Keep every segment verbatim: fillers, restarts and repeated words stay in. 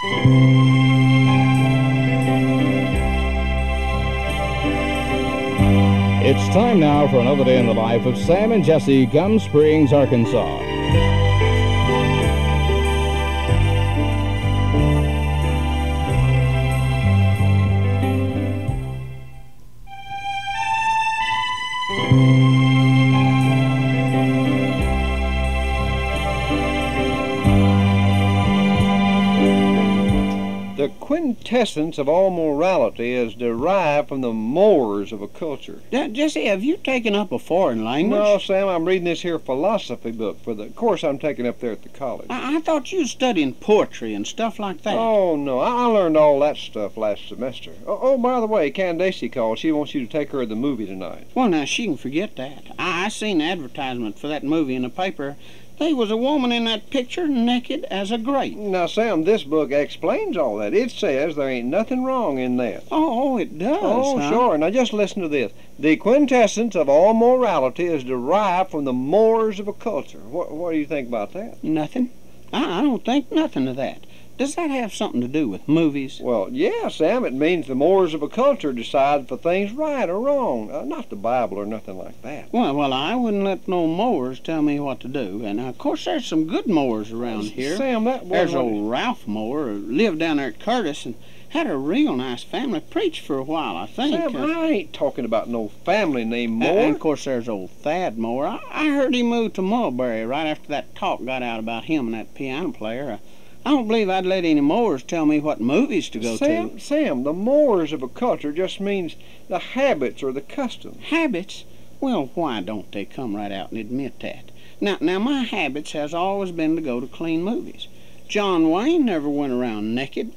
It's time now for another day in the life of Sam and Jesse, Gum Springs, Arkansas. The quintessence of all morality is derived from the mores of a culture. Now, Jesse, have you taken up a foreign language? No, Sam, I'm reading this here philosophy book for the course I'm taking up there at the college. I, I thought you was studying poetry and stuff like that. Oh, no, I I learned all that stuff last semester. Oh, oh by the way, Candace called. She wants you to take her to the movie tonight. Well, now, she can forget that. I, I seen the advertisement for that movie in the paper. There was a woman in that picture naked as a grape. Now, Sam, this book explains all that. It says there ain't nothing wrong in that. Oh, oh it does, Oh, huh? sure. Now, just listen to this. The quintessence of all morality is derived from the mores of a culture. What, what do you think about that? Nothing. I, I don't think nothing of that. Does that have something to do with movies? Well, yeah, Sam, it means the mores of a culture decide if a thing's right or wrong. Uh, not the Bible or nothing like that. Well, well, I wouldn't let no mowers tell me what to do. And, of course, there's some good mowers around here. Sam, that There's wasn't- old Ralph Mower who lived down there at Curtis and had a real nice family. Preached for a while, I think. Sam, Uh, I ain't talking about no family named And, Moore. and of course, there's old Thad Moore. I, I heard he moved to Mulberry right after that talk got out about him and that piano player. Uh, I don't believe I'd let any mowers tell me what movies to go Sam, to. Sam, the mores of a culture just means the habits or the customs. Habits? Well, why don't they come right out and admit that? Now, now, my habits has always been to go to clean movies. John Wayne never went around naked.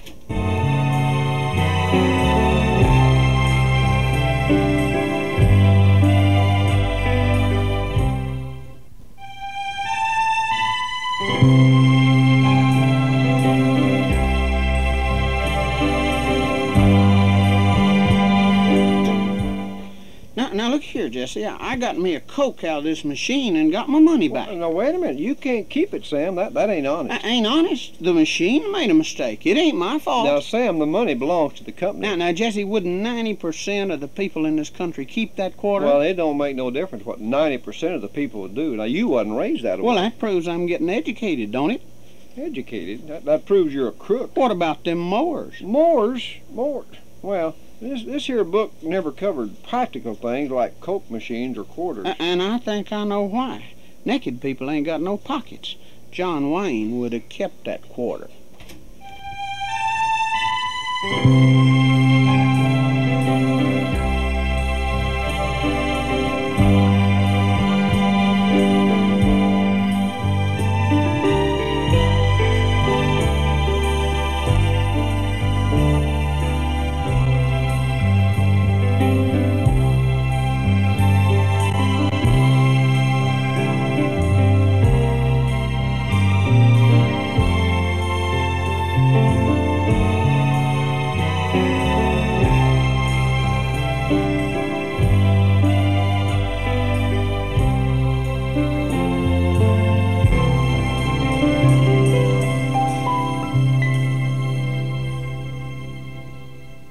Now, now look here, Jesse. I, I got me a Coke out of this machine and got my money back. Well, now, wait a minute. You can't keep it, Sam. That, that ain't I honest. ain't honest. The machine made a mistake. It ain't my fault. Now, Sam, the money belongs to the company. Now, now, Jesse, wouldn't ninety percent of the people in this country keep that quarter? Well, it don't make no difference what ninety percent of the people would do. Now, you wasn't raised that way. Well, that proves I'm getting educated, don't it? Educated? That, that proves you're a crook. What about them mowers? Mores? Mores? Well, this, this here book never covered practical things like Coke machines or quarters. A- and I think I know why. Naked people ain't got no pockets. John Wayne would have kept that quarter.